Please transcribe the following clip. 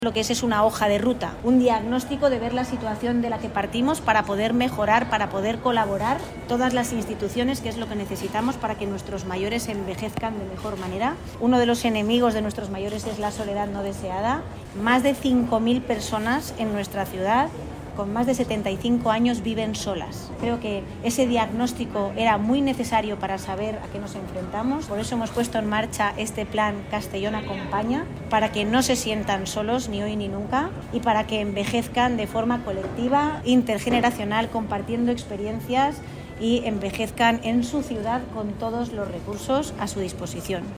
Lo que es una hoja de ruta, un diagnóstico de ver la situación de la que partimos para poder mejorar, para poder colaborar todas las instituciones, que es lo que necesitamos para que nuestros mayores envejezcan de mejor manera. Uno de los enemigos de nuestros mayores es la soledad no deseada. Más de 5.000 personas en nuestra ciudad con más de 75 años viven solas. Creo que ese diagnóstico era muy necesario para saber a qué nos enfrentamos. Por eso hemos puesto en marcha este plan Castellón Acompaña, para que no se sientan solos ni hoy ni nunca y para que envejezcan de forma colectiva, intergeneracional, compartiendo experiencias y envejezcan en su ciudad con todos los recursos a su disposición.